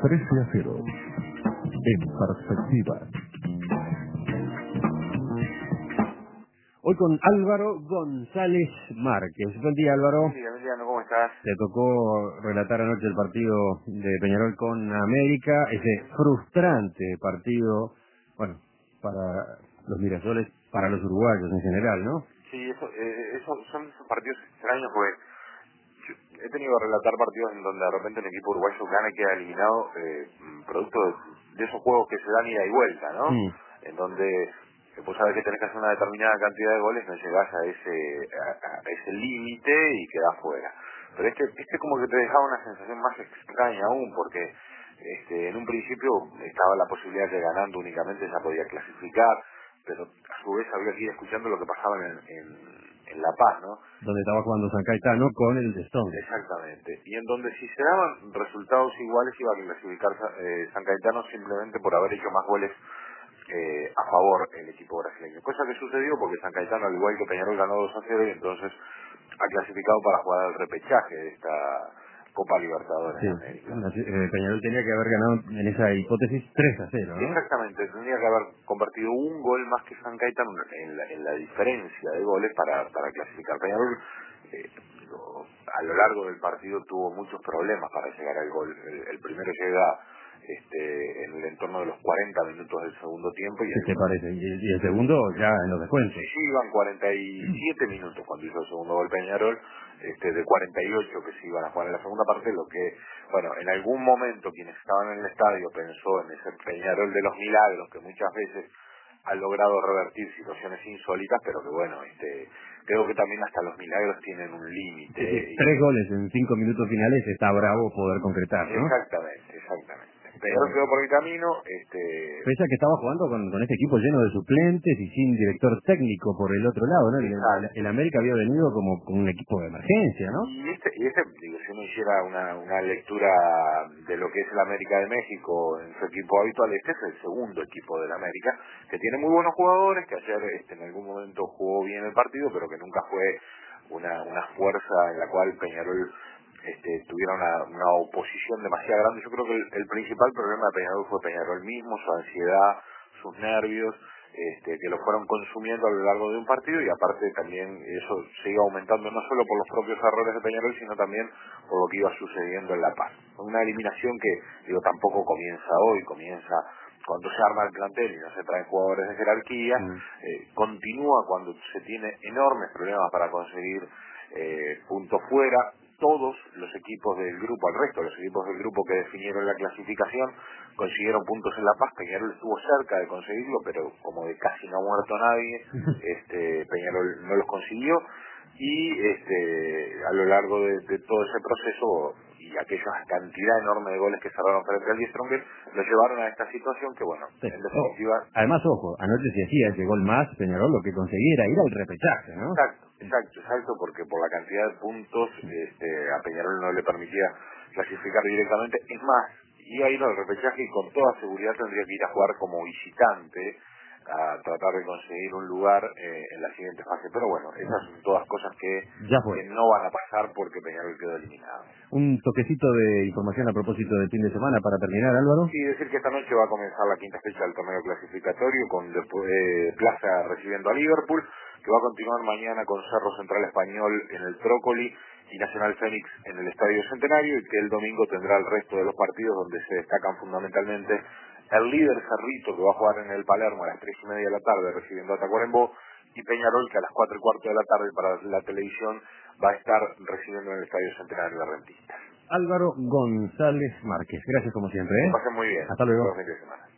13-0. En perspectiva. Hoy con Álvaro González Márquez. Buen día, Álvaro. Buen día, Emiliano, ¿cómo estás? Te tocó relatar anoche el partido de Peñarol con América, ese frustrante partido, bueno, para los Mirasoles, para los uruguayos en general, ¿no? Sí, eso son esos partidos extraños, porque he tenido que relatar partidos en donde de repente el equipo uruguayo gana y queda eliminado, producto de esos juegos que se dan ida y vuelta, ¿no? En donde vos sabés que tenés que hacer una determinada cantidad de goles, no llegás a ese límite y quedás fuera. Pero este como que te dejaba una sensación más extraña aún, porque en un principio estaba la posibilidad de que ganando únicamente ya podía clasificar, pero a su vez había que ir escuchando lo que pasaba en La Paz, ¿no? Donde estaba jugando San Caetano con el de Stone. Exactamente. Y en donde si se daban resultados iguales iba a clasificar San Caetano simplemente por haber hecho más goles a favor el equipo brasileño. Cosa que sucedió porque San Caetano, al igual que Peñarol, ganó 2-0 y entonces ha clasificado para jugar el repechaje de esta Copa Libertadores de América. Peñarol tenía que haber ganado en esa hipótesis 3-0, ¿no? Exactamente, tendría que haber convertido un gol más que San Caetano en la diferencia de goles para clasificar. Peñarol a lo largo del partido tuvo muchos problemas para llegar al gol. El primero llega en el entorno de los 40 minutos del segundo tiempo. ¿Qué te parece? Y el segundo ya en los descuentos. Sí, iban 47 minutos cuando hizo el segundo gol Peñarol, de 48 que se iban a jugar en la segunda parte, lo que, bueno, en algún momento quienes estaban en el estadio pensó en ese Peñarol de los milagros que muchas veces ha logrado revertir situaciones insólitas, pero que bueno, creo que también hasta los milagros tienen un límite. Sí, 3 goles en 5 minutos finales está bravo poder concretar, ¿no? Exactamente. Peñarol quedó por el camino. Pese a que estaba jugando con este equipo lleno de suplentes y sin director técnico por el otro lado, ¿no? El América había venido como con un equipo de emergencia, ¿no? Y digo, si uno hiciera una lectura de lo que es el América de México en su equipo habitual, este es el segundo equipo del América, que tiene muy buenos jugadores, que ayer en algún momento jugó bien el partido, pero que nunca fue una fuerza en la cual Peñarol tuviera una oposición demasiado grande. Yo creo que el principal problema de Peñarol fue Peñarol mismo, su ansiedad, sus nervios, que lo fueron consumiendo a lo largo de un partido, y aparte también eso se iba aumentando no solo por los propios errores de Peñarol, sino también por lo que iba sucediendo en La Paz. Una eliminación que, digo, tampoco comienza hoy, comienza cuando se arma el plantel y no se traen jugadores de jerarquía, continúa cuando se tiene enormes problemas para conseguir puntos fuera. Todos los equipos del grupo, al resto de los equipos del grupo que definieron la clasificación, consiguieron puntos en La Paz. Peñarol estuvo cerca de conseguirlo, pero como de casi no ha muerto nadie, Peñarol no los consiguió, y a lo largo de todo ese proceso y aquella cantidad enorme de goles que cerraron frente al Die Strongest, lo llevaron a esta situación que, bueno, sí, en definitiva... Además, ojo, anoche se hacía ese gol más, Peñarol lo que conseguía era ir al repechaje, ¿no? Exacto, porque por la cantidad de puntos a Peñarol no le permitía clasificar directamente. Es más, iba a ir al repechaje y con toda seguridad tendría que ir a jugar como visitante a tratar de conseguir un lugar en la siguiente fase. Pero bueno, esas son todas cosas que no van a pasar porque Peñarol quedó eliminado. Un toquecito de información a propósito del fin de semana para terminar, Álvaro. Sí, decir que esta noche va a comenzar la quinta fecha del torneo clasificatorio con Plaza recibiendo a Liverpool, que va a continuar mañana con Cerro Central Español en el Trócoli y Nacional Fénix en el Estadio Centenario, y que el domingo tendrá el resto de los partidos donde se destacan fundamentalmente el líder Cerrito, que va a jugar en el Palermo a las 3:30 de la tarde recibiendo a Tacuarembó, y Peñarol, que a las 4:15 de la tarde para la televisión va a estar recibiendo en el Estadio Centenario de Rentistas. Álvaro González Márquez, gracias como siempre. Que pasen muy bien. Hasta luego. Buen fin de semana.